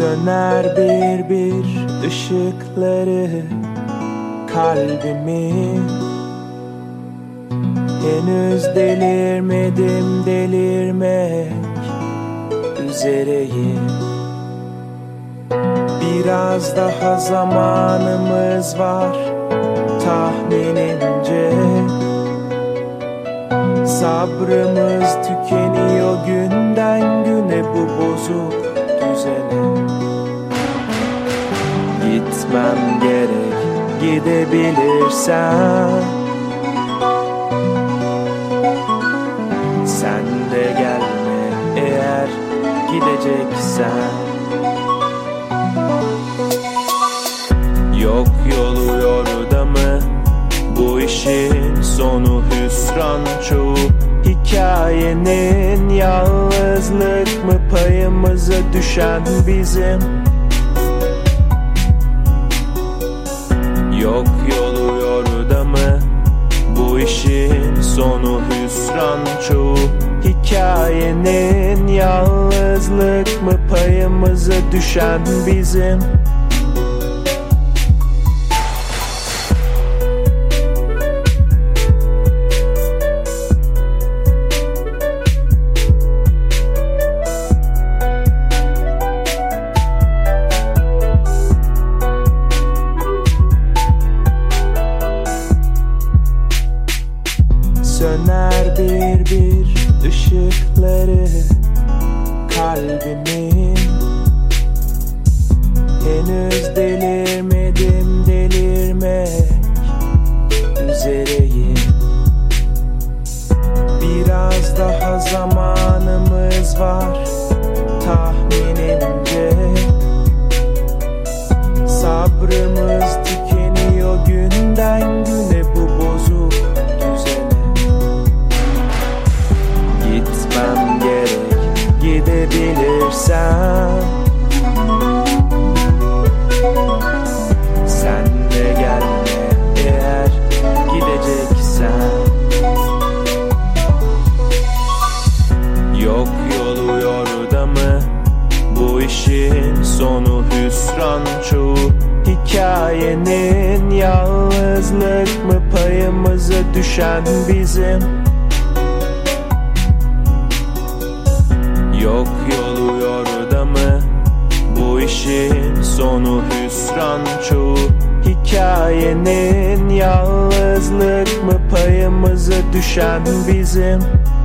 Söner bir bir ışıkları kalbimin. Henüz delirmedim, delirmek üzereyim. Biraz daha zamanımız var tahminimce. Sabrımız tükeniyor günden güne bu bozuk düzene. Gitmem gerek, gidebilirsen. Sen de gelme eğer gideceksen. Yok yolu yorda mı? Bu işin sonu hüsran çoğu. Hikayenin yalnızlık mı payımıza düşen bizim? Yok yolu yorda mı? Bu işin sonu hüsran çoğu. Hikayenin yalnızlık mı payımıza düşen bizim? Söner bir bir ışıkları kalbimin. Henüz delirmedim, delirmek üzereyim. Biraz daha zamanımız var tahminimce. Sabrımız tükeniyor günden güne bu bozuk düzene. Gitmem gerek, gidebilirsen. Sen de gelme eğer gideceksen. Yok yolu yorda mı? Bu işin sonu hüsran çoğu. Hikayenin yalnızlık mı payımıza düşen bizim? Yok yolu yorda mı? Bu işin sonu hüsran çoğu. Hikayenin yalnızlık mı payımıza düşen bizim?